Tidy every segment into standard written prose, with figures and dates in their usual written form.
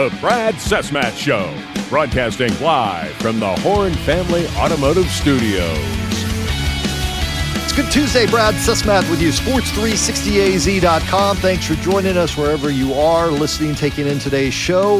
The Brad Cessmat Show, broadcasting live from the Horn Family Automotive Studios. It's Good Tuesday. Brad Cessmat with you, sports360az.com. Thanks for joining us wherever you are listening, taking in today's show.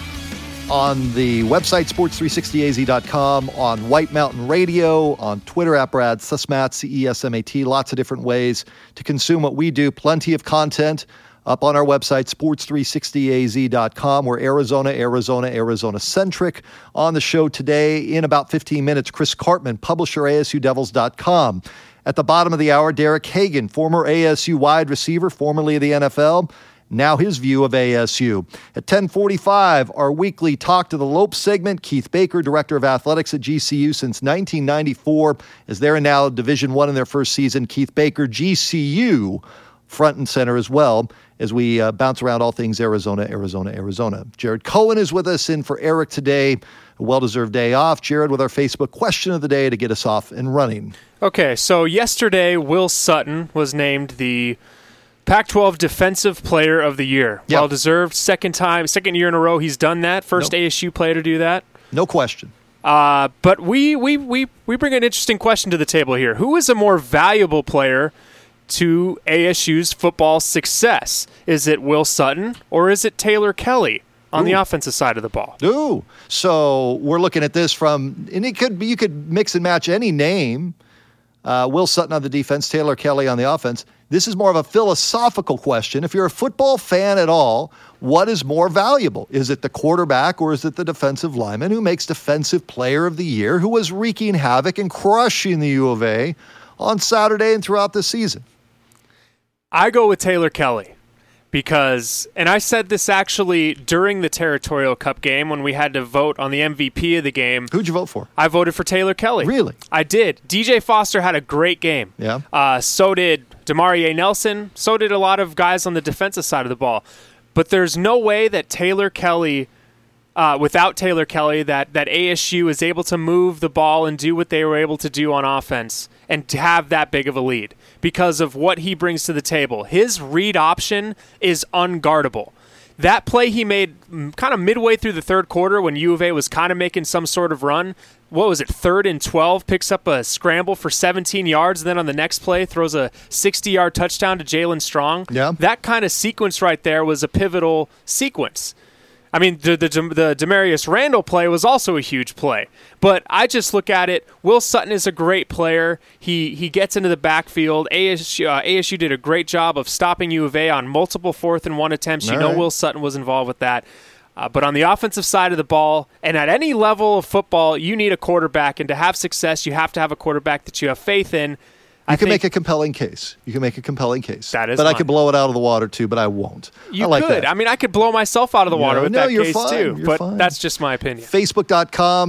On the website, sports360az.com, on White Mountain Radio, on Twitter at Brad Cessmat, C-E-S-M-A-T, lots of different ways to consume what we do. Plenty of content up on our website, sports360az.com. We're Arizona-centric. On the show today, in about 15 minutes, Chris Karpman, publisher, ASUDevils.com. At the bottom of the hour, Derek Hagan, former ASU wide receiver, formerly of the NFL. Now his view of ASU. At 10:45, our weekly Talk to the Lope segment. Keith Baker, Director of Athletics at GCU since 1994, as they're now Division I in their first season. Keith Baker, GCU, front and center as well, as we bounce around all things Arizona. Jared Cohen is with us in for Eric today. A well-deserved day off. Jared, with our Facebook question of the day to get us off and running. Okay, so yesterday, Will Sutton was named the Pac-12 Defensive Player of the Year. Yep. Well-deserved. Second year in a row he's done that. First ASU player to do that. No question. But we bring an interesting question to the table here. Who is a more valuable player to ASU's football success? Is it Will Sutton or is it Taylor Kelly on the offensive side of the ball? So we're looking at this from, and you could mix and match any name. Will Sutton on the defense, Taylor Kelly on the offense. This is more of a philosophical question. If you're a football fan at all, what is more valuable? Is it the quarterback or is it the defensive lineman who makes Defensive Player of the Year, who was wreaking havoc and crushing the U of A on Saturday and throughout the season? I go with Taylor Kelly because, and I said this actually during the Territorial Cup game when we had to vote on the MVP of the game. Who'd you vote for? I voted for Taylor Kelly. Really? I did. DJ Foster had a great game. Yeah. So did Demarie Nelson. So did a lot of guys on the defensive side of the ball. But there's no way that Taylor Kelly, without Taylor Kelly, that ASU is able to move the ball and do what they were able to do on offense and to have that big of a lead because of what he brings to the table. His read option is unguardable. That play he made kind of midway through the third quarter when U of A was kind of making some sort of run, what was it, 3rd and 12, picks up a scramble for 17 yards, and then on the next play throws a 60-yard touchdown to Jalen Strong. Yeah. That kind of sequence right there was a pivotal sequence. I mean, the Demarius Randall play was also a huge play. But I just look at it, Will Sutton is a great player. He gets into the backfield. ASU did a great job of stopping U of A on multiple 4th and 1 attempts. You know Will Sutton was involved with that. But on the offensive side of the ball, and at any level of football, you need a quarterback. And to have success, you have to have a quarterback that you have faith in. You can make a compelling case. That is But I could blow it out of the water, too, but I won't. You like could. That. I mean, I could blow myself out of the water with that case, fine. too. You're but fine. That's just my opinion. Facebook.com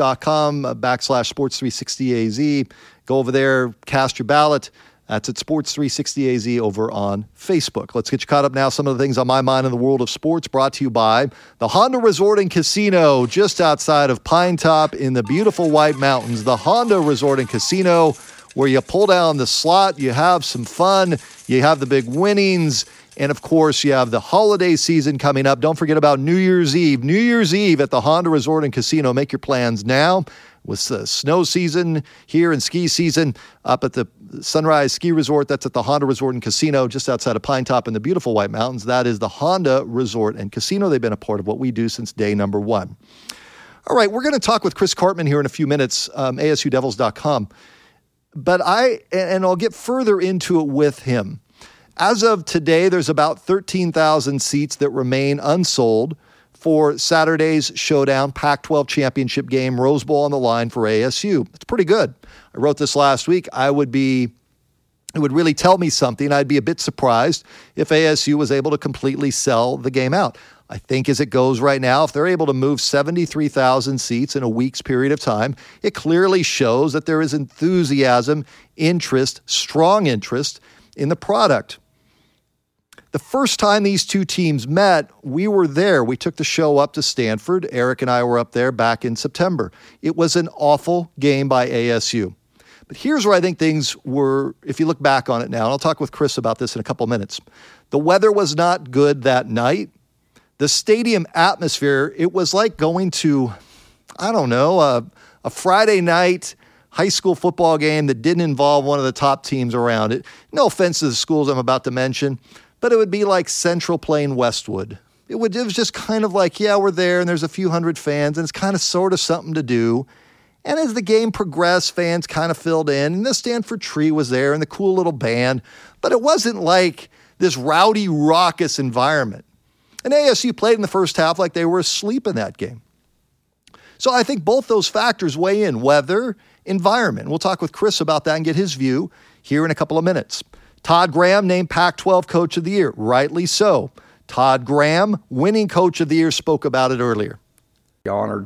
/Sports360AZ. Go over there, cast your ballot. That's at Sports360AZ over on Facebook. Let's get you caught up now. Some of the things on my mind in the world of sports brought to you by the Honda Resort and Casino just outside of Pine Top in the beautiful White Mountains. The Honda Resort and Casino, where you pull down the slot, you have some fun, you have the big winnings, and of course you have the holiday season coming up. Don't forget about New Year's Eve. New Year's Eve at the Honda Resort and Casino. Make your plans now. With the snow season here and ski season up at the Sunrise Ski Resort. That's at the Honda Resort and Casino just outside of Pine Top in the beautiful White Mountains. That is the Honda Resort and Casino. They've been a part of what we do since day number one. All right, we're going to talk with Chris Karpman here in a few minutes, ASUDevils.com. But I'll get further into it with him. As of today, there's about 13,000 seats that remain unsold for Saturday's showdown Pac-12 championship game, Rose Bowl on the line for ASU. It's pretty good. I wrote this last week. It would really tell me something. I'd be a bit surprised if ASU was able to completely sell the game out. I think as it goes right now, if they're able to move 73,000 seats in a week's period of time, it clearly shows that there is enthusiasm, interest, strong interest in the product. The first time these two teams met, we were there. We took the show up to Stanford. Eric and I were up there back in September. It was an awful game by ASU. But here's where I think things were, if you look back on it now, and I'll talk with Chris about this in a couple minutes. The weather was not good that night. The stadium atmosphere, it was like going to, I don't know, a Friday night high school football game that didn't involve one of the top teams around it. No offense to the schools I'm about to mention, but it would be like Central Plain Westwood. It was just kind of like, yeah, we're there and there's a few hundred fans and it's kind of sort of something to do. And as the game progressed, fans kind of filled in and the Stanford Tree was there and the cool little band, but it wasn't like this rowdy, raucous environment. And ASU played in the first half like they were asleep in that game. So I think both those factors weigh in, weather, environment. We'll talk with Chris about that and get his view here in a couple of minutes. Todd Graham named Pac-12 Coach of the Year, rightly so. Todd Graham, winning Coach of the Year, spoke about it earlier. Honored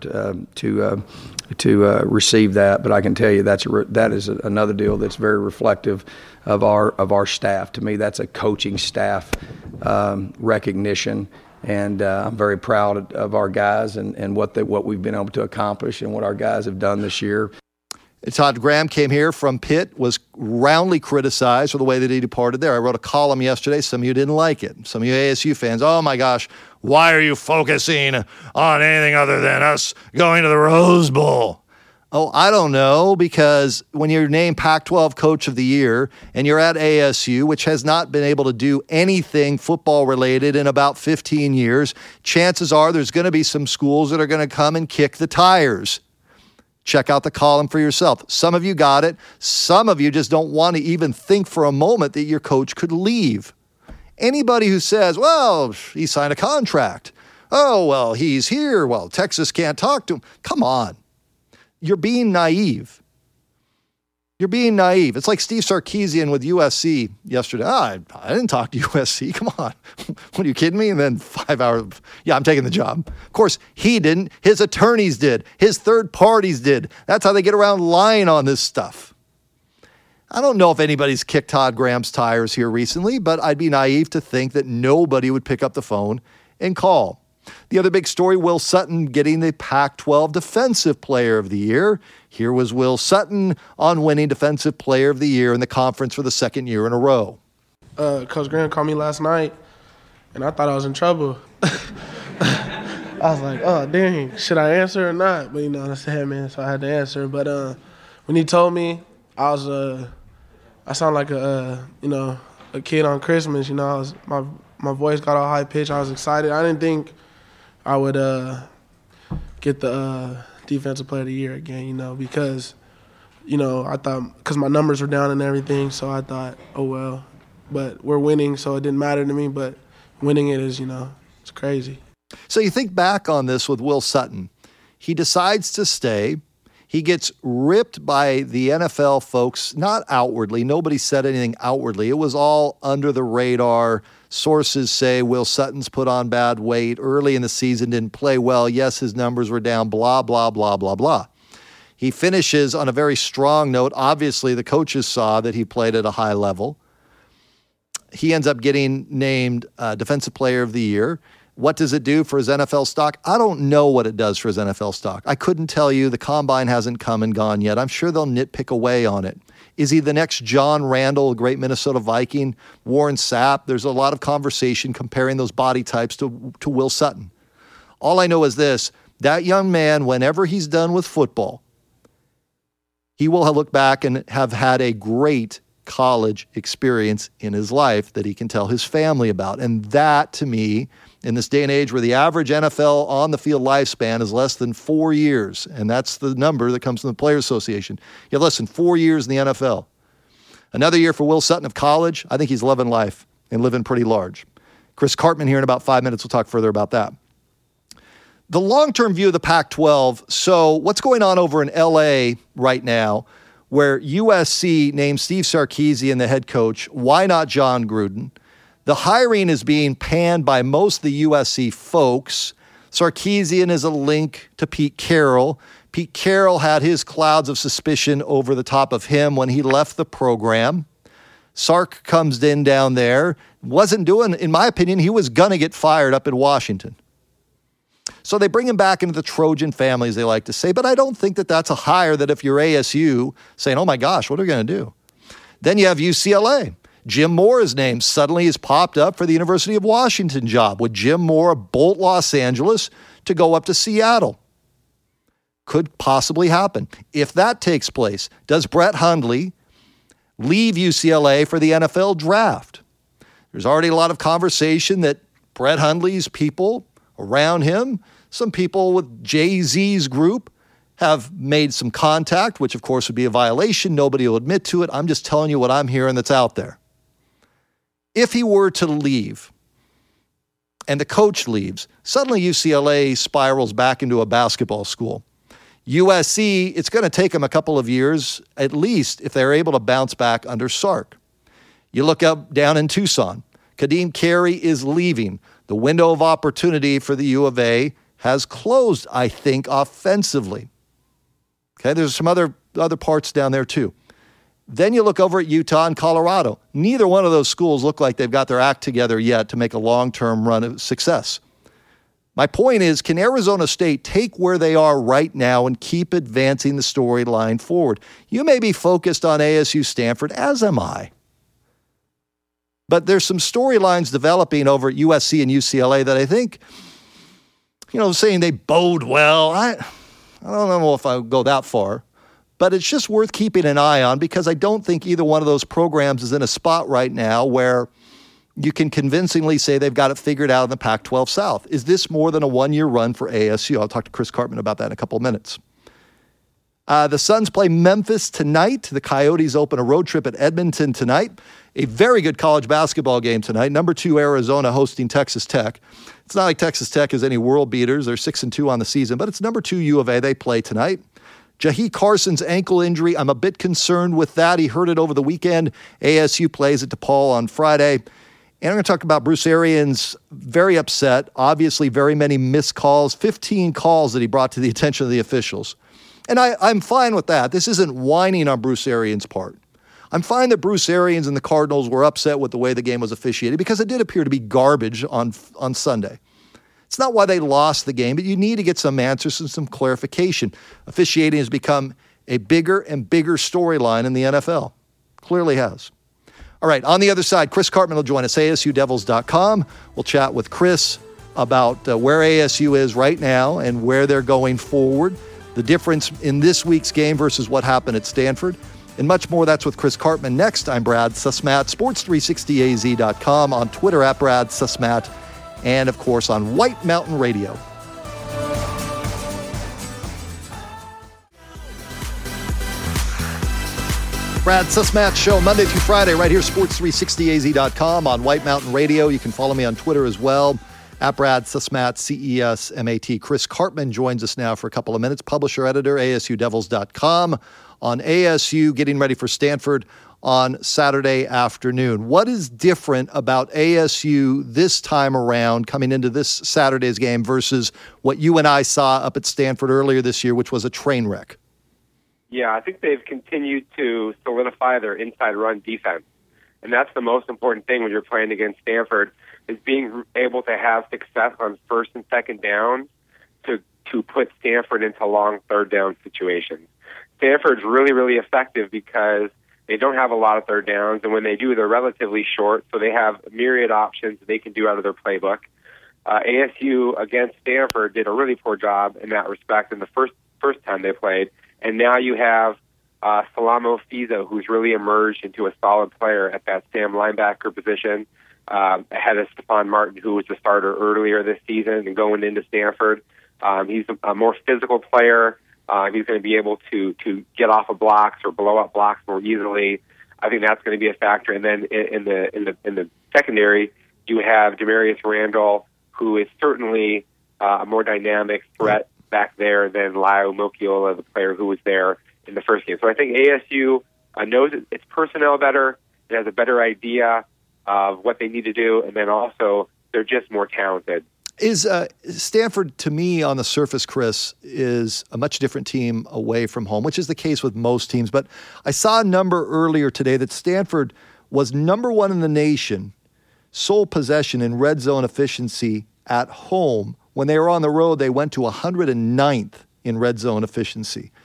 to receive that, but I can tell you that is another deal that's very reflective of our staff. To me, that's a coaching staff recognition, and I'm very proud of our guys and what we've been able to accomplish and what our guys have done this year. Todd Graham came here from Pitt, was roundly criticized for the way that he departed there. I wrote a column yesterday. Some of you didn't like it. Some of you ASU fans, oh my gosh, why are you focusing on anything other than us going to the Rose Bowl? Oh, I don't know, because when you're named Pac-12 Coach of the Year and you're at ASU, which has not been able to do anything football-related in about 15 years, chances are there's going to be some schools that are going to come and kick the tires. Check out the column for yourself. Some of you got it. Some of you just don't want to even think for a moment that your coach could leave. Anybody who says, well, he signed a contract. Oh, well, he's here. Well, Texas can't talk to him. Come on. You're being naive. You're being naive. It's like Steve Sarkisian with USC yesterday. I didn't talk to USC. Come on. What, are you kidding me? And then 5 hours, yeah, I'm taking the job. Of course, he didn't. His attorneys did. His third parties did. That's how they get around lying on this stuff. I don't know if anybody's kicked Todd Graham's tires here recently, but I'd be naive to think that nobody would pick up the phone and call. The other big story, Will Sutton getting the Pac-12 Defensive Player of the Year. Here was Will Sutton on winning Defensive Player of the Year in the conference for the second year in a row. Coach Graham called me last night, and I thought I was in trouble. I was like, oh, dang, should I answer or not? But, that's the head man, so I had to answer. But when he told me, I sound like a kid on Christmas. My voice got all high pitched. I was excited. I didn't think I would get the Defensive Player of the Year again, because, I thought, because my numbers were down and everything, so I thought, oh, well. But we're winning, so it didn't matter to me. But winning it is, it's crazy. So you think back on this with Will Sutton. He decides to stay. He gets ripped by the NFL folks, not outwardly. Nobody said anything outwardly. It was all under the radar. Sources say Will Sutton's put on bad weight. Early in the season, didn't play well. Yes, his numbers were down, blah, blah, blah, blah, blah. He finishes on a very strong note. Obviously, the coaches saw that he played at a high level. He ends up getting named Defensive Player of the Year. What does it do for his NFL stock? I don't know what it does for his NFL stock. I couldn't tell you. The combine hasn't come and gone yet. I'm sure they'll nitpick away on it. Is he the next John Randall, a great Minnesota Viking? Warren Sapp? There's a lot of conversation comparing those body types to Will Sutton. All I know is this. That young man, whenever he's done with football, he will look back and have had a great college experience in his life that he can tell his family about. And that, to me, in this day and age where the average NFL on-the-field lifespan is less than 4 years, and that's the number that comes from the Players Association. You have less than 4 years in the NFL. Another year for Will Sutton of college, I think he's loving life and living pretty large. Chris Cartman here in about 5 minutes. We'll talk further about that. The long-term view of the Pac-12. So what's going on over in L.A. right now where USC named Steve Sarkisian the head coach? Why not John Gruden? The hiring is being panned by most of the USC folks. Sarkisian is a link to Pete Carroll. Pete Carroll had his clouds of suspicion over the top of him when he left the program. Sark comes in down there. Wasn't doing, in my opinion, he was going to get fired up in Washington. So they bring him back into the Trojan family, as they like to say. But I don't think that that's a hire that if you're ASU saying, oh my gosh, what are we going to do? Then you have UCLA. Jim Moore's name suddenly has popped up for the University of Washington job. Would Jim Moore bolt Los Angeles to go up to Seattle? Could possibly happen. If that takes place, does Brett Hundley leave UCLA for the NFL draft? There's already a lot of conversation that Brett Hundley's people around him, some people with Jay-Z's group, have made some contact, which of course would be a violation. Nobody will admit to it. I'm just telling you what I'm hearing that's out there. If he were to leave and the coach leaves, suddenly UCLA spirals back into a basketball school. USC, it's going to take them a couple of years, at least, if they're able to bounce back under Sark. You look up down in Tucson. Kadeem Carey is leaving. The window of opportunity for the U of A has closed, I think, offensively. Okay, there's some other parts down there too. Then you look over at Utah and Colorado. Neither one of those schools look like they've got their act together yet to make a long-term run of success. My point is, can Arizona State take where they are right now and keep advancing the storyline forward? You may be focused on ASU Stanford, as am I. But there's some storylines developing over at USC and UCLA that I think, saying they bode well. I don't know if I would go that far, but it's just worth keeping an eye on because I don't think either one of those programs is in a spot right now where you can convincingly say they've got it figured out in the Pac-12 South. Is this more than a one-year run for ASU? I'll talk to Chris Karpman about that in a couple of minutes. The Suns play Memphis tonight. The Coyotes open a road trip at Edmonton tonight. A very good college basketball game tonight. Number 2 Arizona hosting Texas Tech. It's not like Texas Tech has any world beaters. They're 6-2 on the season, but it's number 2 U of A. They play tonight. Jahi Carson's ankle injury, I'm a bit concerned with that. He hurt it over the weekend. ASU plays at DePaul on Friday. And I'm going to talk about Bruce Arians, very upset. Obviously, very many missed calls, 15 calls that he brought to the attention of the officials. And I'm fine with that. This isn't whining on Bruce Arians' part. I'm fine that Bruce Arians and the Cardinals were upset with the way the game was officiated because it did appear to be garbage on Sunday. It's not why they lost the game, but you need to get some answers and some clarification. Officiating has become a bigger and bigger storyline in the NFL. Clearly has. All right, on the other side, Chris Karpman will join us, ASUDevils.com. We'll chat with Chris about where ASU is right now and where they're going forward, the difference in this week's game versus what happened at Stanford, and much more. That's with Chris Karpman. Next, I'm Brad Sussmat, sports360az.com, on Twitter at Brad Sussmat, and, of course, on White Mountain Radio. Brad Sussmat Show, Monday through Friday, right here, sports360az.com, on White Mountain Radio. You can follow me on Twitter as well, at Brad Sussmat, CESMAT. Chris Karpman joins us now for a couple of minutes, publisher, editor, ASUDevils.com, on ASU, getting ready for Stanford on Saturday afternoon. What is different about ASU this time around, coming into this Saturday's game, versus what you and I saw up at Stanford earlier this year, which was a train wreck? Yeah, I think they've continued to solidify their inside run defense. And that's the most important thing when you're playing against Stanford, is being able to have success on first and second down to put Stanford into long third down situations. Stanford's really, really effective because they don't have a lot of third downs, and when they do, they're relatively short, so they have a myriad options they can do out of their playbook. ASU against Stanford did a really poor job in that respect in the first time they played, and now you have Salamo Fiza, who's really emerged into a solid player at that Sam linebacker position, ahead of Stephon Martin, who was the starter earlier this season and going into Stanford. He's a more physical player. He's going to be able to get off of blocks or blow up blocks more easily. I think that's going to be a factor. And then in the secondary, you have Demarius Randall, who is certainly a more dynamic threat back there than Lyle Mokiola, the player who was there in the first game. So I think ASU knows its personnel better. It has a better idea of what they need to do, and then also they're just more talented. Is Stanford, to me, on the surface, Chris, is a much different team away from home, which is the case with most teams. But I saw a number earlier today that Stanford was number 1 in the nation, sole possession in red zone efficiency at home. When they were on the road, they went to 109th in red zone efficiency.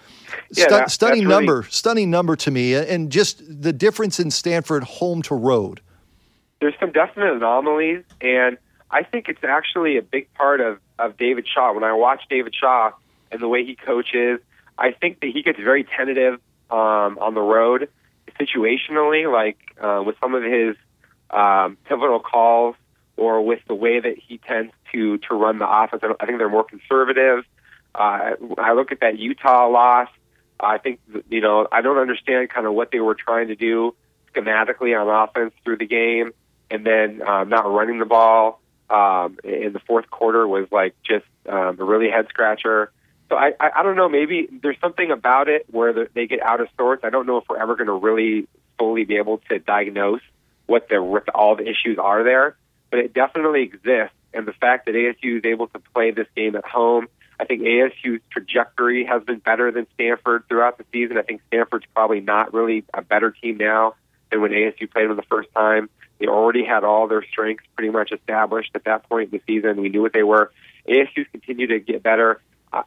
Stunning number to me, and just the difference in Stanford home to road. There's some definite anomalies, and I think it's actually a big part of David Shaw. When I watch David Shaw and the way he coaches, I think that he gets very tentative on the road situationally, like with some of his pivotal calls or with the way that he tends to run the offense. I think they're more conservative. I look at that Utah loss. I think, I don't understand kind of what they were trying to do schematically on offense through the game, and then not running the ball in the fourth quarter was like just a really head scratcher. So I don't know, maybe there's something about it where they get out of sorts. I don't know if we're ever going to really fully be able to diagnose what all the issues are there, but it definitely exists. And the fact that ASU is able to play this game at home, I think ASU's trajectory has been better than Stanford throughout the season. I think Stanford's probably not really a better team now than when ASU played them the first time. They already had all their strengths pretty much established at that point in the season. We knew what they were. ASU's continue to get better.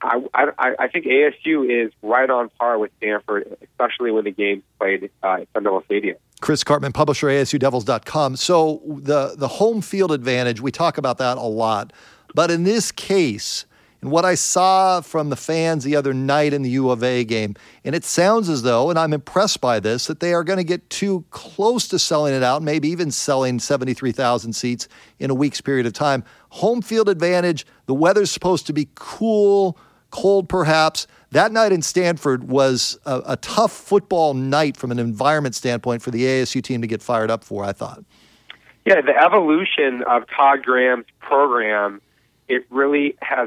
I think ASU is right on par with Stanford, especially when the game's played at Sun Devil Stadium. Chris Karpman, publisher, ASUDevils.com. So the home field advantage, we talk about that a lot. But in this case, and what I saw from the fans the other night in the U of A game, and it sounds as though, and I'm impressed by this, that they are going to get too close to selling it out, maybe even selling 73,000 seats in a week's period of time. Home field advantage, the weather's supposed to be cool, cold perhaps. That night in Stanford was a tough football night from an environment standpoint for the ASU team to get fired up for, I thought. Yeah, the evolution of Todd Graham's program, it really has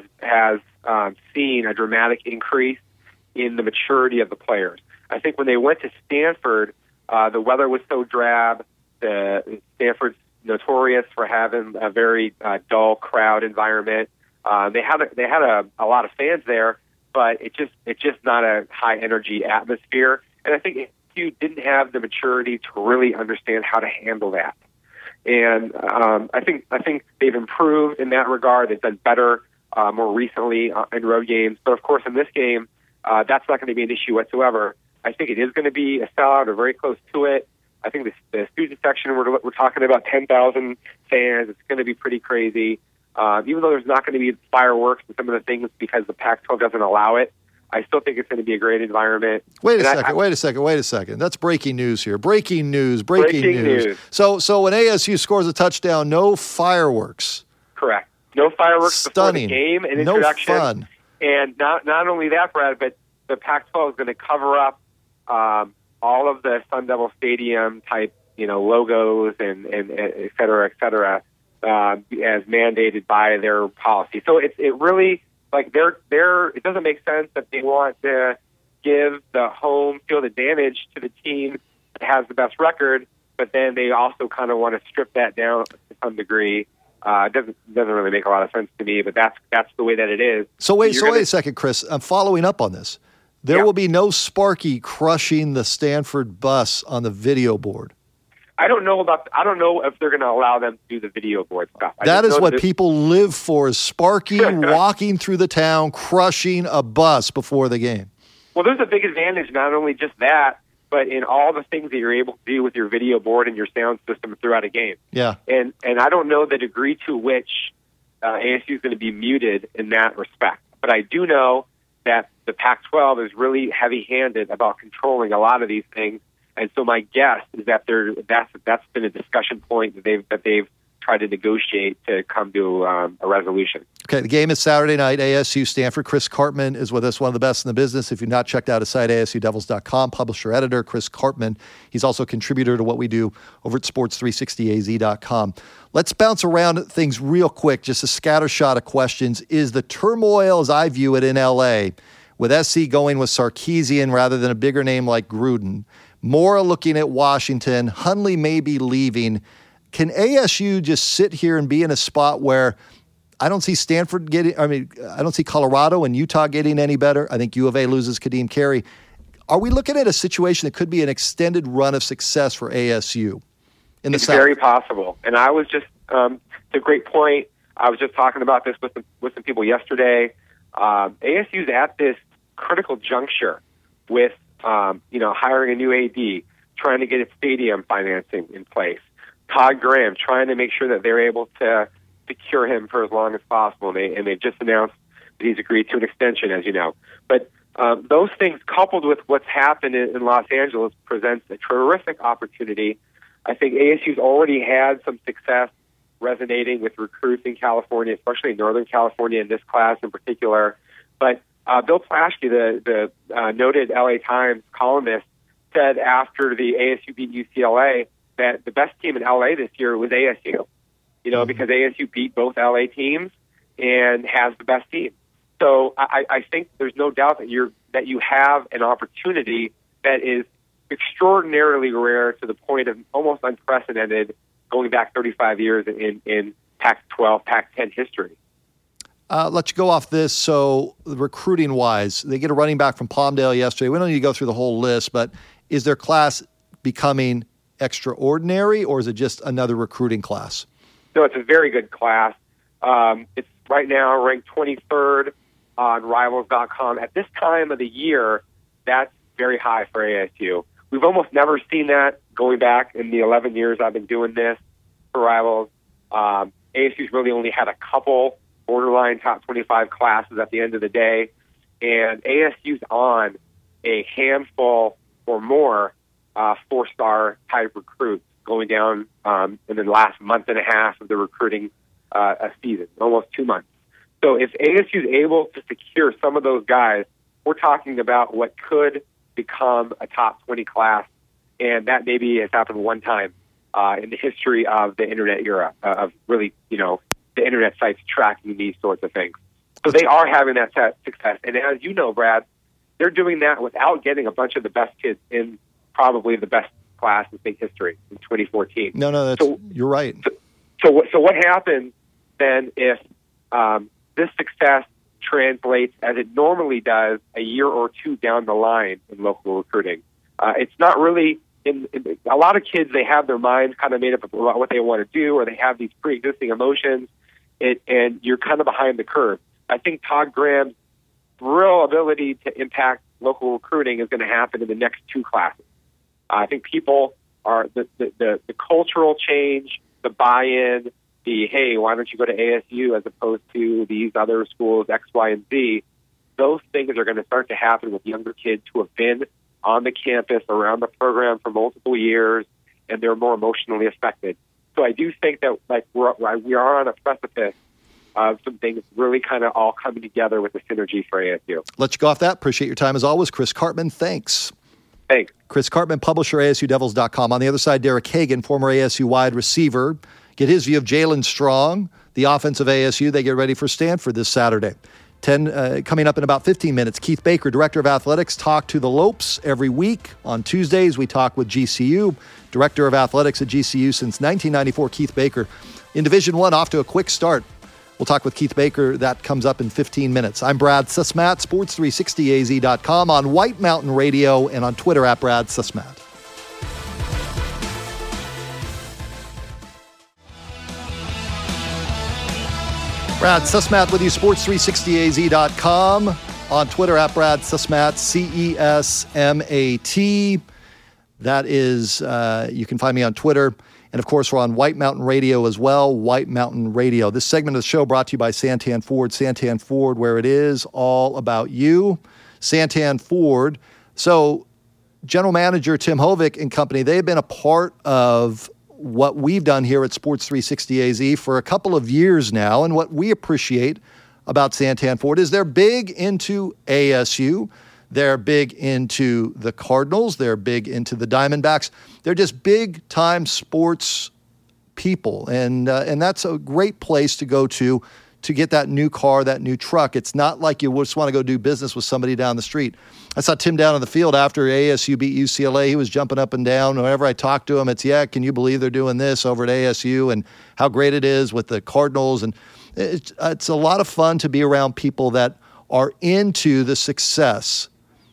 seen a dramatic increase in the maturity of the players. I think when they went to Stanford, the weather was so drab. Stanford's notorious for having a very dull crowd environment. They had a lot of fans there, but it's just not a high energy atmosphere. And I think ASU didn't have the maturity to really understand how to handle that. And I think they've improved in that regard. They've done better more recently in road games. But of course, in this game, that's not going to be an issue whatsoever. I think it is going to be a sellout or very close to it. I think the student section, we're talking about 10,000 fans. It's going to be pretty crazy. Even though there's not going to be fireworks and some of the things because the Pac-12 doesn't allow it, I still think it's going to be a great environment. Wait a second. That's breaking news here. Breaking news. So when ASU scores a touchdown, no fireworks. Correct. No fireworks Stunning. Before the game and introduction. No fun. And not only that, Brad, but the Pac-12 is going to cover up all of the Sun Devil Stadium type, logos and et cetera, as mandated by their policy. So it really, like, it doesn't make sense that they want to give the home field advantage to the team that has the best record, but then they also kind of want to strip that down to some degree. It doesn't really make a lot of sense to me, but that's the way that it is. So wait a second, Chris. I'm following up on this. There will be no Sparky crushing the Stanford bus on the video board. I don't know if they're going to allow them to do the video board stuff. That is what people live for, is Sparky walking through the town, crushing a bus before the game. Well, there's a big advantage, not only just that, but in all the things that you're able to do with your video board and your sound system throughout a game. Yeah. And I don't know the degree to which ASU is going to be muted in that respect. But I do know that the Pac-12 is really heavy-handed about controlling a lot of these things. And so my guess is that that's been a discussion point that they've tried to negotiate to come to a resolution. Okay, the game is Saturday night, ASU Stanford. Chris Karpman is with us, one of the best in the business. If you've not checked out his site, ASUDevils.com, publisher, editor, Chris Karpman. He's also a contributor to what we do over at sports360az.com. Let's bounce around things real quick, just a scattershot of questions. Is the turmoil, as I view it, in L.A., with SC going with Sarkisian rather than a bigger name like Gruden, Mora looking at Washington, Hundley may be leaving. Can ASU just sit here and be in a spot where I don't see I don't see Colorado and Utah getting any better. I think U of A loses Kadeem Carey. Are we looking at a situation that could be an extended run of success for ASU in the South? It's very possible. And I was just, it's a great point. I was just talking about this with some people yesterday. ASU's at this critical juncture with hiring a new AD, trying to get its stadium financing in place. Todd Graham trying to make sure that they're able to secure him for as long as possible. And they just announced that he's agreed to an extension, as you know. But those things, coupled with what's happened in Los Angeles, presents a terrific opportunity. I think ASU's already had some success resonating with recruits in California, especially in Northern California in this class in particular. But Bill Plaschke, the noted LA Times columnist, said after the ASU beat UCLA that the best team in LA this year was ASU, because ASU beat both LA teams and has the best team. So I think there's no doubt that you have an opportunity that is extraordinarily rare to the point of almost unprecedented, going back 35 years in Pac-12, Pac-10 history. Let you go off this. So recruiting-wise, they get a running back from Palmdale yesterday. We don't need to go through the whole list, but is their class becoming extraordinary, or is it just another recruiting class? No, it's a very good class. It's right now ranked 23rd on Rivals.com. At this time of the year, that's very high for ASU. We've almost never seen that going back in the 11 years I've been doing this for Rivals. ASU's really only had a couple borderline top 25 classes at the end of the day, and ASU's on a handful or more four-star type recruits going down in the last month and a half of the recruiting season, almost 2 months. So if ASU is able to secure some of those guys, we're talking about what could become a top 20 class, and that maybe has happened one time in the history of the internet era, of really, the internet sites tracking these sorts of things. So they are having that success. And as you know, Brad, they're doing that without getting a bunch of the best kids in probably the best class in state history in 2014. No, you're right. So what happens then if this success translates as it normally does a year or two down the line in local recruiting? It's not really in a lot of kids, they have their minds kind of made up about what they want to do, or they have these pre-existing emotions, and you're kind of behind the curve. I think Todd Graham's real ability to impact local recruiting is going to happen in the next two classes. I think people are the cultural change, the buy-in, the, hey, why don't you go to ASU as opposed to these other schools, X, Y, and Z, those things are going to start to happen with younger kids who have been on the campus, around the program for multiple years, and they're more emotionally affected. So I do think that we are on a precipice of some things really kind of all coming together with the synergy for ASU. Let you go off that. Appreciate your time as always. Chris Karpman, thanks. Thanks. Chris Karpman, publisher, ASUDevils.com. On the other side, Derek Hagan, former ASU wide receiver. Get his view of Jalen Strong, the offense of ASU. They get ready for Stanford this Saturday. Coming up in about 15 minutes, Keith Baker, Director of Athletics, talk to the Lopes every week. On Tuesdays, we talk with GCU, Director of Athletics at GCU since 1994, Keith Baker. In Division I, off to a quick start. We'll talk with Keith Baker. That comes up in 15 minutes. I'm Brad Susmat, sports360az.com, on White Mountain Radio, and on Twitter at Brad Susmat. Brad Susmat with you, sports360az.com, on Twitter at Brad Susmat, CESMAT. That is, you can find me on Twitter. And, of course, we're on White Mountain Radio as well, White Mountain Radio. This segment of the show brought to you by Santan Ford. Santan Ford, where it is all about you. Santan Ford. So, General Manager Tim Hovick and company, they've been a part of what we've done here at Sports 360 AZ for a couple of years now. And what we appreciate about Santan Ford is they're big into ASU. They're big into the Cardinals. They're big into the Diamondbacks. They're just big-time sports people. And that's a great place to go to get that new car, that new truck. It's not like you just want to go do business with somebody down the street. I saw Tim down on the field after ASU beat UCLA. He was jumping up and down. Whenever I talk to him, it's, can you believe they're doing this over at ASU and how great it is with the Cardinals. And it's a lot of fun to be around people that are into the success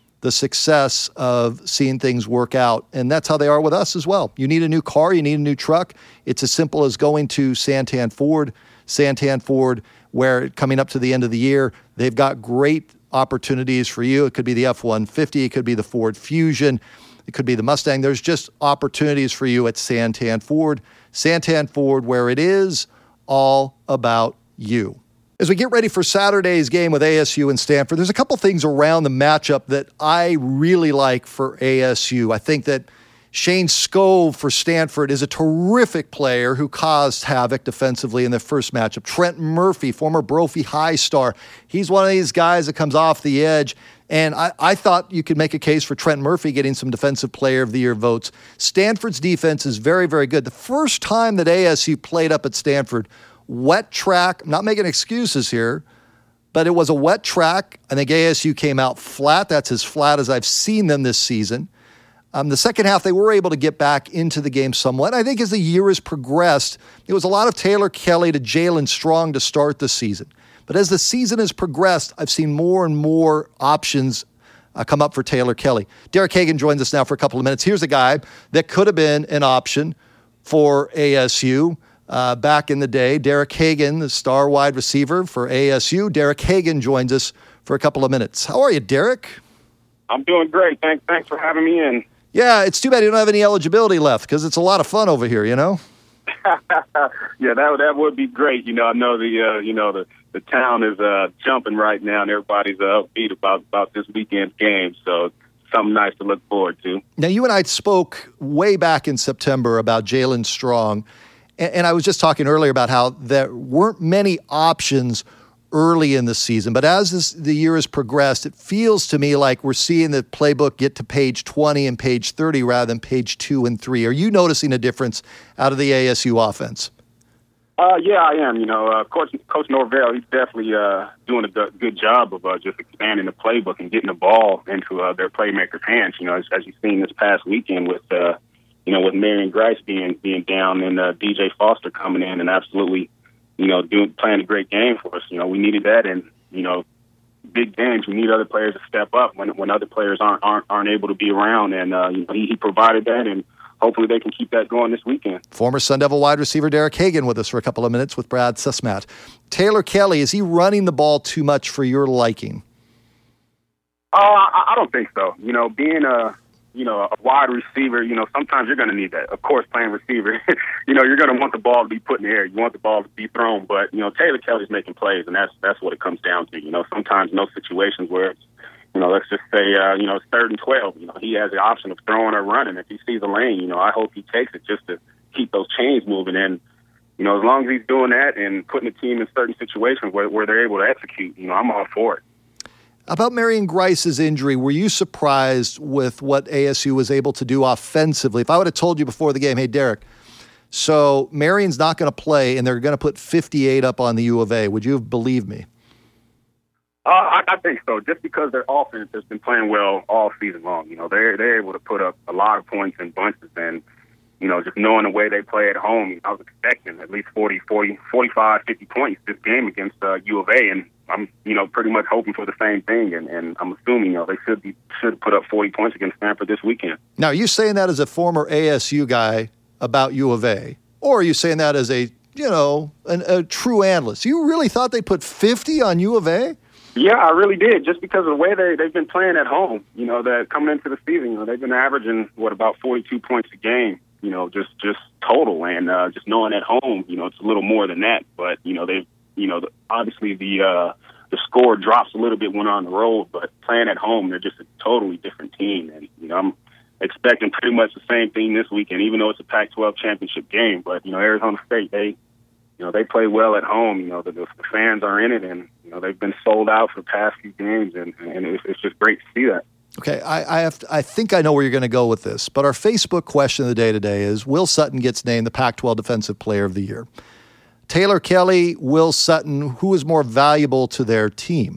of seeing things work out. And that's how they are with us as well. You need a new car, you need a new truck. It's as simple as going to Santan Ford, where coming up to the end of the year, they've got great opportunities for you. It could be the F-150. It could be the Ford Fusion. It could be the Mustang. There's just opportunities for you at Santan Ford. Santan Ford, where it is all about you. As we get ready for Saturday's game with ASU and Stanford, there's a couple things around the matchup that I really like for ASU. I think that Shane Skov for Stanford is a terrific player who caused havoc defensively in their first matchup. Trent Murphy, former Brophy High star, he's one of these guys that comes off the edge. And I thought you could make a case for Trent Murphy getting some Defensive Player of the Year votes. Stanford's defense is very, very good. The first time that ASU played up at Stanford, wet track, I'm not making excuses here, but it was a wet track. I think ASU came out flat. That's as flat as I've seen them this season. The second half, they were able to get back into the game somewhat. I think as the year has progressed, it was a lot of Taylor Kelly to Jalen Strong to start the season. But as the season has progressed, I've seen more and more options come up for Taylor Kelly. Derek Hagan joins us now for a couple of minutes. Here's a guy that could have been an option for ASU back in the day. Derek Hagan, the star wide receiver for ASU. Derek Hagan joins us for a couple of minutes. How are you, Derek? I'm doing great. Thanks for having me in. Yeah, it's too bad you don't have any eligibility left because it's a lot of fun over here, you know? Yeah, that would be great. I know the town is jumping right now, and everybody's upbeat about this weekend's game. So something nice to look forward to. Now, you and I spoke way back in September about Jalen Strong, and I was just talking earlier about how there weren't many options early in the season. But as the year has progressed, it feels to me like we're seeing the playbook get to page 20 and page 30 rather than page 2 and 3. Are you noticing a difference out of the ASU offense? Yeah, I am. Coach Norvell, he's definitely doing a good job of just expanding the playbook and getting the ball into their playmakers' hands. As you've seen this past weekend with Marion Grice being down and DJ Foster coming in and absolutely, playing a great game for us. We needed that, and big games, we need other players to step up when other players aren't able to be around, and he provided that, and hopefully they can keep that going this weekend. Former Sun Devil wide receiver Derek Hagan with us for a couple of minutes with Brad Sussmat. Taylor Kelly, is he running the ball too much for your liking? I don't think so. Being a wide receiver, sometimes you're going to need that. Of course, playing receiver, you're going to want the ball to be put in the air. You want the ball to be thrown. But, Taylor Kelly's making plays, and that's what it comes down to. Sometimes in those situations where it's, let's just say, it's 3rd and 12. He has the option of throwing or running. If he sees a lane, I hope he takes it just to keep those chains moving. And, as long as he's doing that and putting the team in certain situations where they're able to execute, I'm all for it. About Marion Grice's injury, were you surprised with what ASU was able to do offensively? If I would have told you before the game, hey, Derek, so Marion's not going to play and they're going to put 58 up on the U of A, would you have believed me? I think so, just because their offense has been playing well all season long. They're able to put up a lot of points in bunches, and, just knowing the way they play at home, I was expecting at least 40, 45, 50 points this game against U of A, and I'm, pretty much hoping for the same thing, and I'm assuming, they should put up 40 points against Stanford this weekend. Now, are you saying that as a former ASU guy about U of A, or are you saying that as a true analyst? You really thought they put 50 on U of A? Yeah, I really did, just because of the way they've been playing at home. That coming into the season, they've been averaging, about 42 points a game, just total. And just knowing at home, it's a little more than that. But, they've, obviously the score drops a little bit when on the road. But playing at home, they're just a totally different team. And, I'm expecting pretty much the same thing this weekend, even though it's a Pac-12 championship game. But, Arizona State, they play well at home. The fans are in it, and they've been sold out for the past few games, and it's just great to see that. Okay, I think I know where you're going to go with this, but our Facebook question of the day today is: Will Sutton gets named the Pac-12 Defensive Player of the Year? Taylor Kelly, Will Sutton, who is more valuable to their team?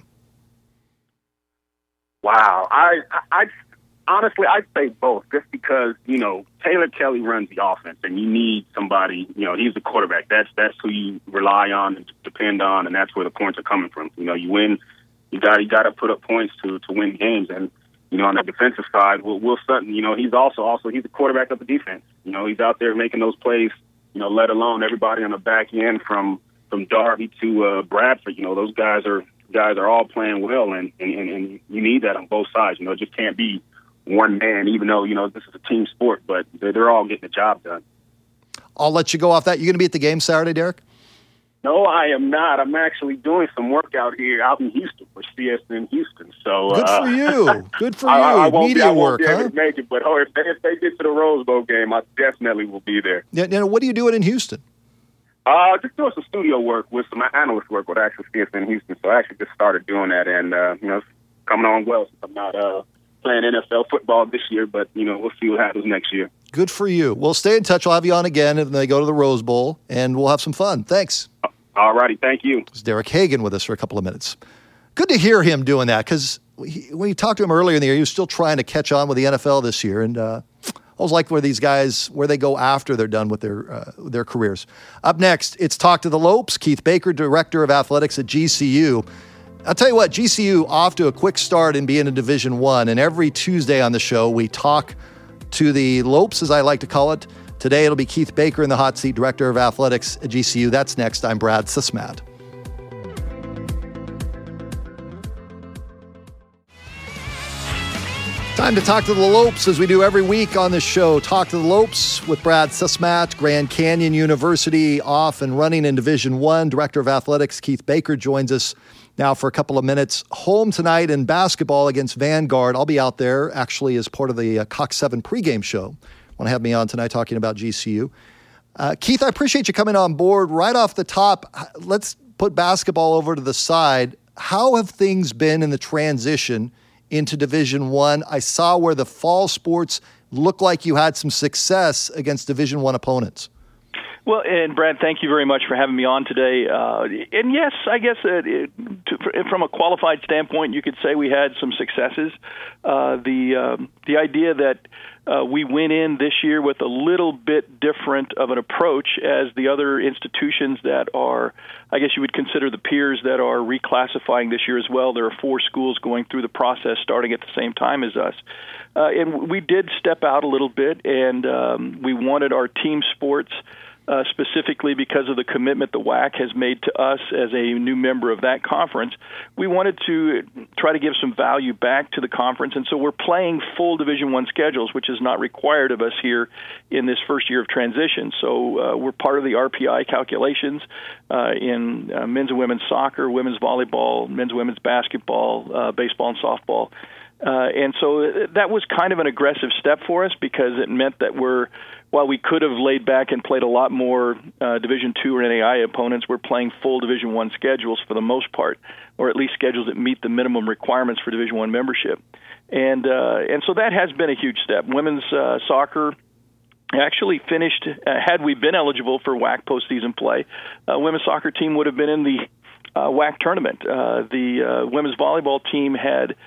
Wow, honestly, I'd say both, just because, Taylor Kelly runs the offense, and you need somebody, he's the quarterback. That's who you rely on and depend on, and that's where the points are coming from. You win, you got to put up points to win games. And, on the defensive side, Will Sutton, he's he's the quarterback of the defense. He's out there making those plays, let alone everybody on the back end from Darby to Bradford. Those guys are guys are all playing well, and you need that on both sides. It just can't be one man, even though, this is a team sport, but they're all getting the job done. I'll let you go off that. You going to be at the game Saturday, Derek? No, I am not. I'm actually doing some work out in Houston for CSN Houston. So good for you. Good for you. I won't Media work, huh? To make it, but if they get to the Rose Bowl game, I definitely will be there. Yeah. What are you doing in Houston? Just doing some studio work with some analyst work with actually CSN Houston. So I actually just started doing that, and it's coming on well since I'm not playing NFL football this year, but we'll see what happens next year. Good for you. We'll stay in touch. I'll have you on again if they go to the Rose Bowl, and we'll have some fun. Thanks. All righty. Thank you. It's Derek Hagan with us for a couple of minutes. Good to hear him doing that, because when you talked to him earlier in the year, he was still trying to catch on with the NFL this year, and I always like where these guys, where they go after they're done with their careers. Up next, it's Talk to the Lopes. Keith Baker, Director of Athletics at GCU. I'll tell you what, GCU off to a quick start in being in Division I, and every Tuesday on the show, we talk to the Lopes, as I like to call it. Today, it'll be Keith Baker in the hot seat, Director of Athletics at GCU. That's next. I'm Brad Sismat. Time to talk to the Lopes, as we do every week on this show. Talk to the Lopes with Brad Sismat. Grand Canyon University off and running in Division I. Director of Athletics Keith Baker joins us now for a couple of minutes. Home tonight in basketball against Vanguard. I'll be out there actually as part of the Cox 7 pregame show. Want to have me on tonight talking about GCU. Keith, I appreciate you coming on board. Right off the top, let's put basketball over to the side. How have things been in the transition into Division I? I saw where the fall sports looked like you had some success against Division I opponents. Well, and Brad, thank you very much for having me on today. And yes, I guess from a qualified standpoint, you could say we had some successes. The idea that we went in this year with a little bit different of an approach as the other institutions that are, I guess you would consider the peers that are reclassifying this year as well. There are 4 schools going through the process starting at the same time as us. And we did step out a little bit, and we wanted our team sports, specifically because of the commitment the WAC has made to us as a new member of that conference. We wanted to try to give some value back to the conference, and so we're playing full Division I schedules, which is not required of us here in this first year of transition. So we're part of the RPI calculations in men's and women's soccer, women's volleyball, men's and women's basketball, baseball and softball. And so that was kind of an aggressive step for us, because it meant that while we could have laid back and played a lot more Division II or NAIA opponents, we're playing full Division I schedules for the most part, or at least schedules that meet the minimum requirements for Division I membership. And so that has been a huge step. Women's soccer actually finished, had we been eligible for WAC postseason play, women's soccer team would have been in the WAC tournament. The women's volleyball team had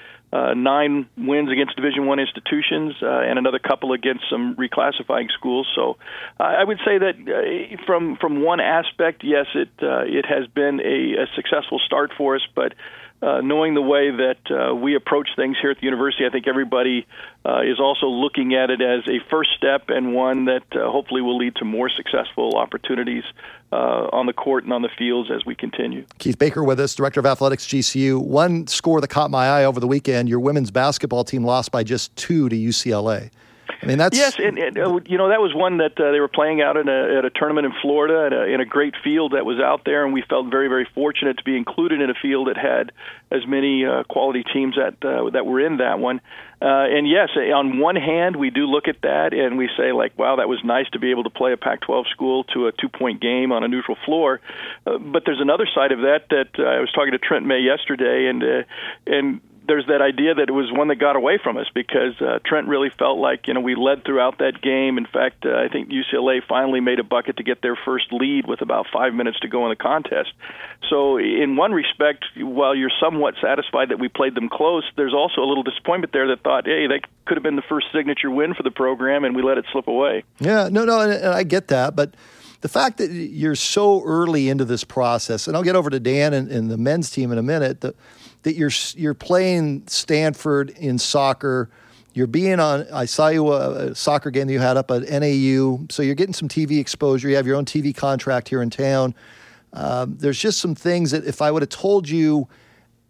9 wins against Division I institutions and another couple against some reclassifying schools. So I would say that from one aspect, yes, it has been a successful start for us, but knowing the way that we approach things here at the university, I think everybody is also looking at it as a first step, and one that hopefully will lead to more successful opportunities on the court and on the fields as we continue. Keith Baker with us, Director of Athletics, GCU. One score that caught my eye over the weekend, your women's basketball team lost by just 2 to UCLA. I mean, that's... Yes, and that was one that they were playing out at a tournament in Florida in a great field that was out there, and we felt very, very fortunate to be included in a field that had as many quality teams that were in that one. And yes, on one hand, we do look at that and we say, like, wow, that was nice to be able to play a Pac-12 school to a 2-point game on a neutral floor. But there's another side of that I was talking to Trent May yesterday, and there's that idea that it was one that got away from us, because Trent really felt like, we led throughout that game. In fact, I think UCLA finally made a bucket to get their first lead with about 5 minutes to go in the contest. So in one respect, while you're somewhat satisfied that we played them close, there's also a little disappointment there that thought, hey, that could have been the first signature win for the program, and we let it slip away. Yeah, no, and I get that, but the fact that you're so early into this process, and I'll get over to Dan and the men's team in a minute, that you're playing Stanford in soccer, you're being on, I saw you a soccer game that you had up at NAU, so you're getting some TV exposure, you have your own TV contract here in town. There's just some things that if I would have told you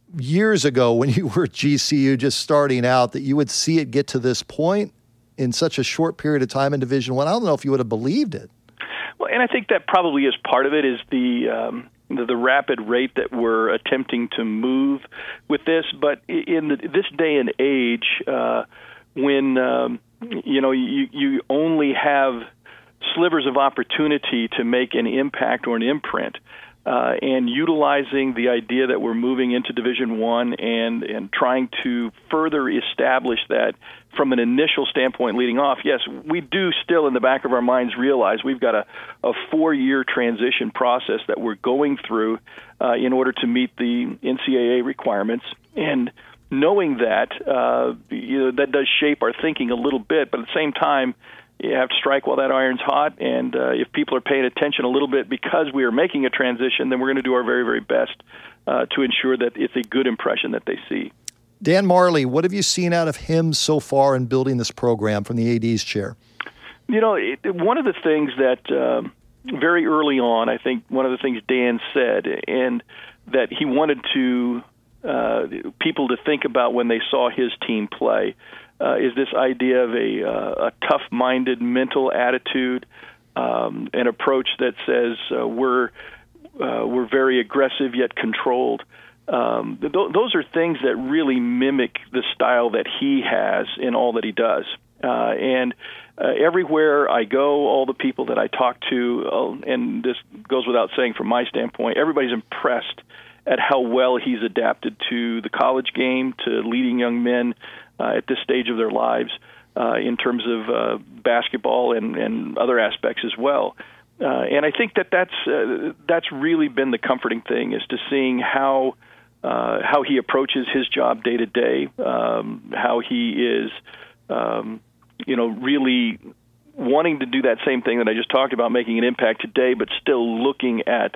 years ago when you were at GCU just starting out that you would see it get to this point in such a short period of time in Division I? I don't know if you would have believed it. Well, and I think that probably is part of it, is the rapid rate that we're attempting to move with this. But in this day and age, when you only have slivers of opportunity to make an impact or an imprint, and utilizing the idea that we're moving into Division I and trying to further establish that from an initial standpoint leading off, yes, we do still in the back of our minds realize we've got a 4-year transition process that we're going through in order to meet the NCAA requirements. And knowing that, that does shape our thinking a little bit, but at the same time, you have to strike while that iron's hot, and if people are paying attention a little bit because we are making a transition, then we're going to do our very, very best to ensure that it's a good impression that they see. Dan Majerle, what have you seen out of him so far in building this program from the AD's chair? One of the things that very early on, I think one of the things Dan said, and that he wanted to people to think about when they saw his team play, is this idea of a tough-minded mental attitude, an approach that says we're very aggressive yet controlled. Those are things that really mimic the style that he has in all that he does. And everywhere I go, all the people that I talk to, and this goes without saying from my standpoint, everybody's impressed at how well he's adapted to the college game, to leading young men at this stage of their lives in terms of basketball and other aspects as well. And I think that's really been the comforting thing, is to seeing how he approaches his job day to day, how he is, really wanting to do that same thing that I just talked about, making an impact today, but still looking at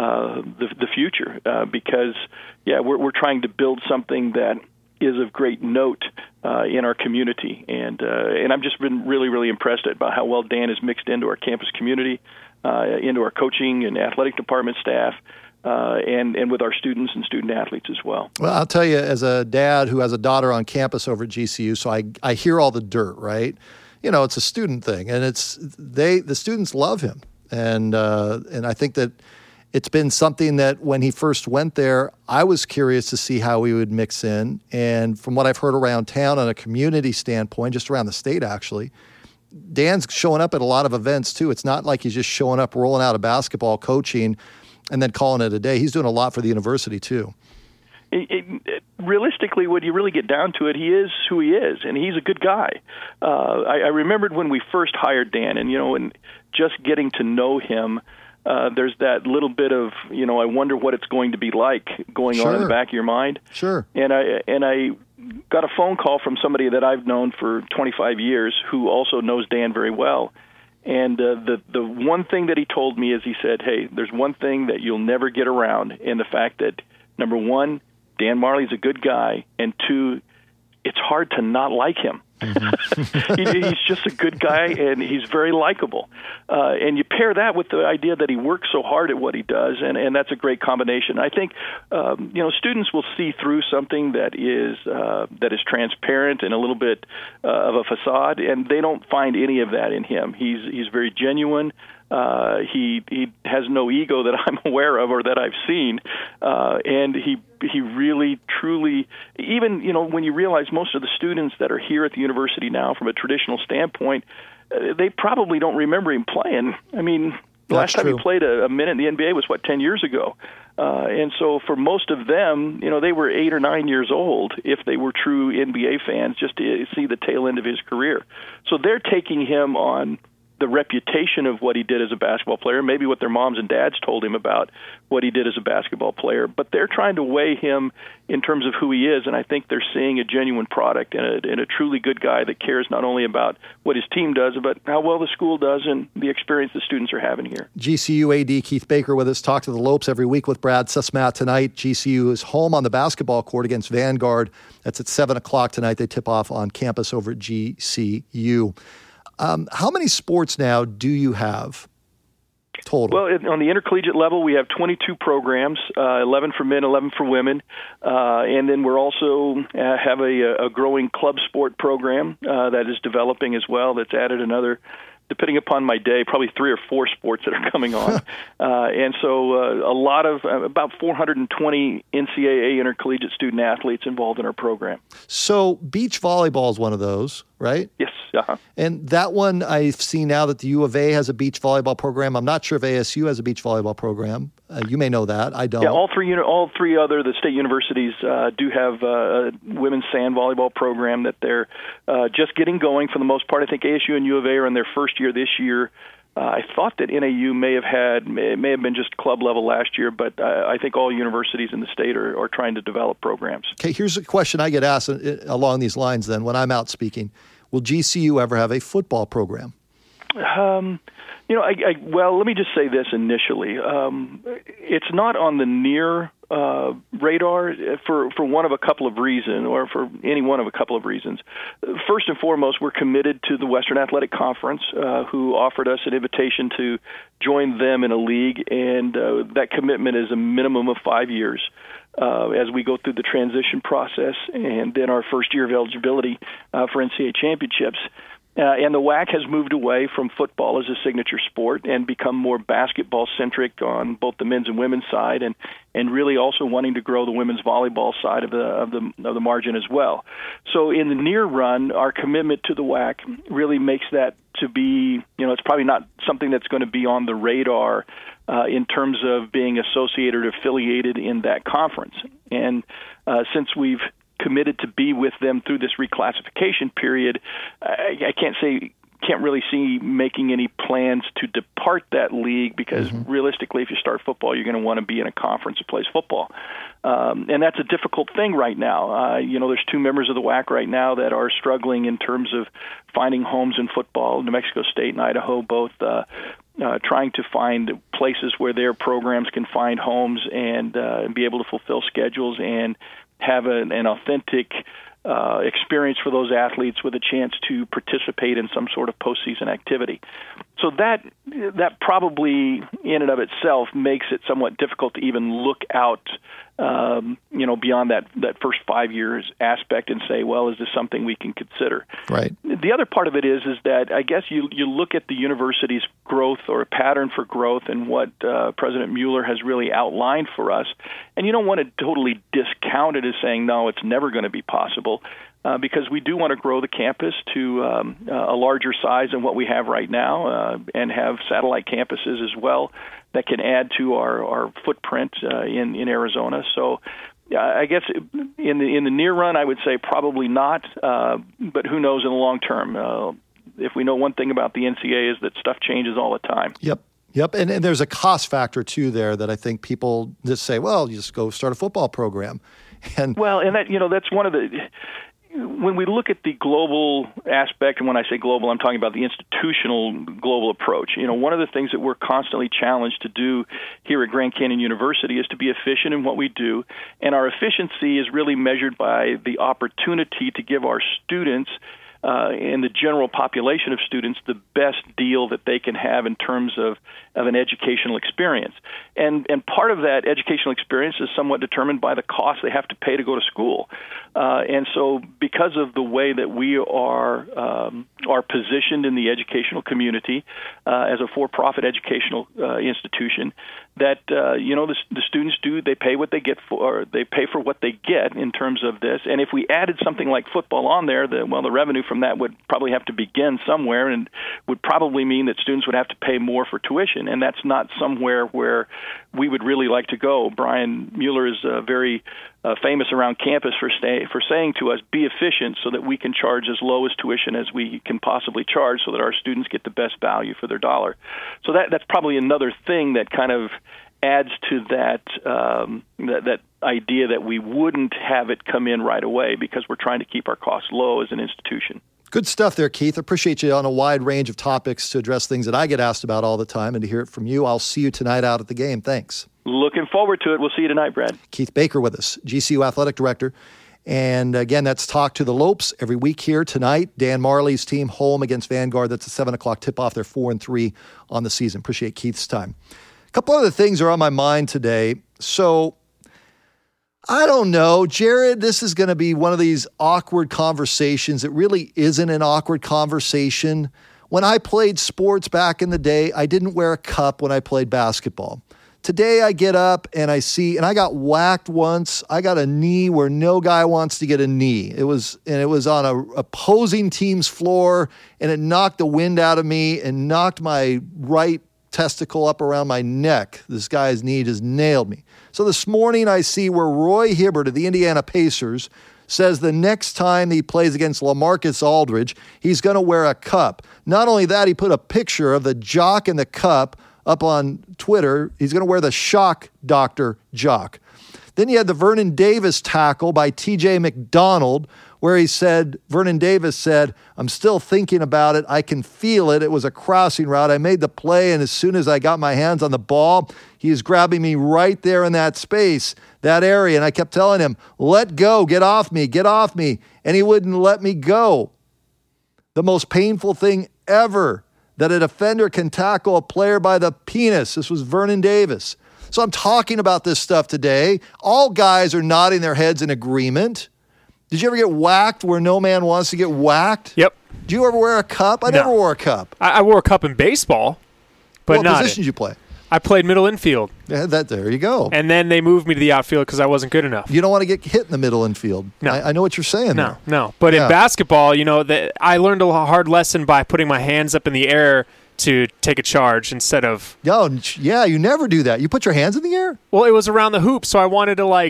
the future. Because, we're trying to build something that is of great note in our community, and I've just been really, really impressed about how well Dan is mixed into our campus community, into our coaching and athletic department staff, and with our students and student athletes as well. Well, I'll tell you, as a dad who has a daughter on campus over at GCU, so I hear all the dirt, right? It's a student thing, and the students love him, and I think that it's been something that when he first went there, I was curious to see how he would mix in. And from what I've heard around town on a community standpoint, just around the state actually, Dan's showing up at a lot of events too. It's not like he's just showing up, rolling out a basketball, coaching, and then calling it a day. He's doing a lot for the university too. Realistically, when you really get down to it, he is who he is, and he's a good guy. I remembered when we first hired Dan, and just getting to know him, there's that little bit of, I wonder what it's going to be like going on in the back of your mind. Sure. And I got a phone call from somebody that I've known for 25 years who also knows Dan very well. And the one thing that he told me is, he said, hey, there's one thing that you'll never get around, in the fact that, number one, Dan Majerle's a good guy, and two, it's hard to not like him. Mm-hmm. He's just a good guy, and he's very likable. And you pair that with the idea that he works so hard at what he does, and that's a great combination. I think students will see through something that is transparent and a little bit of a facade, and they don't find any of that in him. He's very genuine. He has no ego that I'm aware of or that I've seen, and he really, truly, even when you realize most of the students that are here at the university now, from a traditional standpoint, they probably don't remember him playing. I mean, the last time he played a minute in the NBA was 10 years ago, and so for most of them, they were 8 or 9 years old if they were true NBA fans, just to see the tail end of his career. So they're taking him on the reputation of what he did as a basketball player, maybe what their moms and dads told him about what he did as a basketball player, but they're trying to weigh him in terms of who he is, and I think they're seeing a genuine product and a truly good guy that cares not only about what his team does, but how well the school does and the experience the students are having here. GCU AD Keith Baker with us. Talk to the Lopes every week with Brad Sussman tonight. GCU is home on the basketball court against Vanguard. That's at 7 o'clock tonight. They tip off on campus over at GCU. How many sports now do you have? total? Well, on the intercollegiate level, we have 22 programs, 11 for men, 11 for women. And then we're also have a growing club sport program that is developing as well. That's added another, depending upon my day, probably 3 or 4 sports that are coming on. And so a lot of, about 420 NCAA intercollegiate student athletes involved in our program. So beach volleyball is one of those, right? Yes. And that one, I've seen now that the U of A has a beach volleyball program. I'm not sure if ASU has a beach volleyball program. You may know that. I don't. Yeah, all three other the state universities do have a women's sand volleyball program that they're just getting going for the most part. I think ASU and U of A are in their first year this year. I thought that NAU may have been just club level last year, but I think all universities in the state are trying to develop programs. Okay, here's a question I get asked along these lines then when I'm out speaking. Will GCU ever have a football program? Well, let me just say this initially. It's not on the near radar for one of a couple of reasons, or for any one of a couple of reasons. First and foremost, we're committed to the Western Athletic Conference, who offered us an invitation to join them in a league, and that commitment is a minimum of 5 years. As we go through the transition process and then our first year of eligibility for NCAA championships. And the WAC has moved away from football as a signature sport and become more basketball-centric on both the men's and women's side, and really also wanting to grow the women's volleyball side of the margin as well. So in the near run, our commitment to the WAC really makes that to be, it's probably not something that's going to be on the radar in terms of being associated or affiliated in that conference. And since we've committed to be with them through this reclassification period, I can't really see making any plans to depart that league because realistically, if you start football, you're going to want to be in a conference that plays football. And that's a difficult thing right now. There's 2 members of the WAC right now that are struggling in terms of finding homes in football. New Mexico State and Idaho both trying to find places where their programs can find homes and be able to fulfill schedules and have an authentic experience for those athletes with a chance to participate in some sort of postseason activity. So that probably in and of itself makes it somewhat difficult to even look out, beyond that first 5 years aspect and say, well, is this something we can consider? Right. The other part of it is that I guess you look at the university's growth or a pattern for growth and what President Mueller has really outlined for us, and you don't want to totally discount it as saying, no, it's never going to be possible. Because we do want to grow the campus to a larger size than what we have right now, and have satellite campuses as well that can add to our footprint in Arizona. So I guess in the near run, I would say probably not, but who knows in the long term. If we know one thing about the NCAA is that stuff changes all the time. Yep, and there's a cost factor, too, there that I think people just say, well, you just go start a football program. And that's one of the... When we look at the global aspect, and when I say global, I'm talking about the institutional global approach. One of the things that we're constantly challenged to do here at Grand Canyon University is to be efficient in what we do, and our efficiency is really measured by the opportunity to give our students and the general population of students the best deal that they can have in terms of an educational experience. And part of that educational experience is somewhat determined by the cost they have to pay to go to school. And so because of the way that we are positioned in the educational community as a for-profit educational institution, that the students they pay what they get for, or they pay for what they get in terms of this. And if we added something like football on there, the revenue from that would probably have to begin somewhere, and would probably mean that students would have to pay more for tuition, and that's not somewhere where we would really like to go. Brian Mueller is very famous around campus for saying to us, be efficient so that we can charge as low as tuition as we can possibly charge so that our students get the best value for their dollar. So that's probably another thing that kind of adds to that that idea that we wouldn't have it come in right away because we're trying to keep our costs low as an institution. Good stuff there, Keith. Appreciate you on a wide range of topics to address things that I get asked about all the time, and to hear it from you. I'll see you tonight out at the game. Thanks. Looking forward to it. We'll see you tonight, Brad. Keith Baker with us, GCU Athletic Director And again, that's Talk to the Lopes every week here tonight. Dan Marley's team home against Vanguard. That's a 7 o'clock tip-off. They're 4-3 on the season. Appreciate Keith's time. A couple other things are on my mind today. So I don't know, Jared, this is going to be one of these awkward conversations. It really isn't an awkward conversation. When I played sports back in the day, I didn't wear a cup when I played basketball. Today I get up and I see, and I got whacked once. I got a knee where no guy wants to get a knee. It was on a opposing team's floor, and it knocked the wind out of me and knocked my right testicle up around my neck. This guy's knee just nailed me. So this morning I see where Roy Hibbert of the Indiana Pacers says the next time he plays against LaMarcus Aldridge, he's going to wear a cup. Not only that, he put a picture of the jock and the cup up on Twitter. He's going to wear the Shock Doctor jock. Then you had the Vernon Davis tackle by TJ McDonald, where Vernon Davis said, I'm still thinking about it. I can feel it. It was a crossing route. I made the play, and as soon as I got my hands on the ball, he was grabbing me right there in that space, that area. And I kept telling him, let go, get off me. And he wouldn't let me go. The most painful thing ever, that a defender can tackle a player by the penis. This was Vernon Davis. So I'm talking about this stuff today. All guys are nodding their heads in agreement. Did you ever get whacked where no man wants to get whacked? Yep. Did you ever wear a cup? I never wore a cup. I wore a cup in baseball, but not. What position did you play? I played middle infield. Yeah, there you go. And then they moved me to the outfield because I wasn't good enough. You don't want to get hit in the middle infield. No. I know what you're saying there. No. But in basketball, I learned a hard lesson by putting my hands up in the air to take a charge instead of... Yeah, you never do that. You put your hands in the air? Well, it was around the hoop, so I wanted to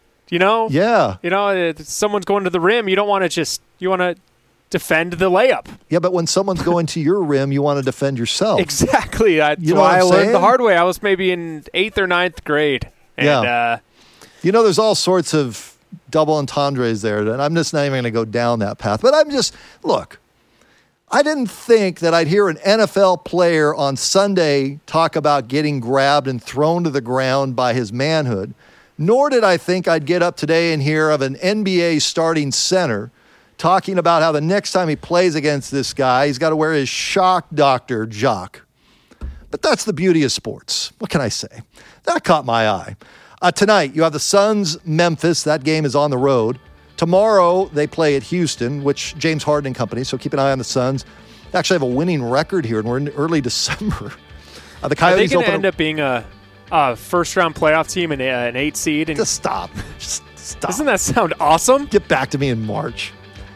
Yeah. if someone's going to the rim, you don't want to you want to defend the layup. Yeah, but when someone's going to your rim, you want to defend yourself. Exactly. That's you know why I learned saying? the hard way. I was maybe in 8th or 9th grade. And, there's all sorts of double entendres there, and I'm just not even going to go down that path. But look, I didn't think that I'd hear an NFL player on Sunday talk about getting grabbed and thrown to the ground by his manhood, nor did I think I'd get up today and hear of an NBA starting center talking about how the next time he plays against this guy, he's got to wear his Shock Doctor jock. But that's the beauty of sports. What can I say? That caught my eye. Tonight, you have the Suns-Memphis. That game is on the road. Tomorrow, they play at Houston, which James Harden and company, so keep an eye on the Suns. They actually have a winning record here, and we're in early December. The Coyotes Are they going to end up being a first-round playoff team and an 8 seed? Just stop. Just stop. Doesn't that sound awesome? Get back to me in March.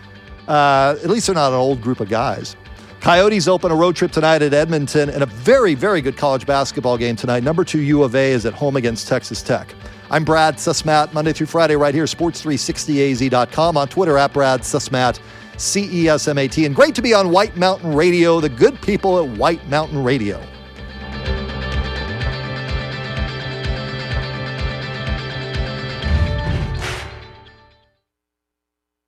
At least they're not an old group of guys. Coyotes open a road trip tonight at Edmonton, and a very, very good college basketball game tonight. Number 2 U of A is at home against Texas Tech. I'm Brad Sussmat, Monday through Friday right here, sports360az.com, on Twitter at Brad Sussmat, CESMAT. And great to be on White Mountain Radio, the good people at White Mountain Radio.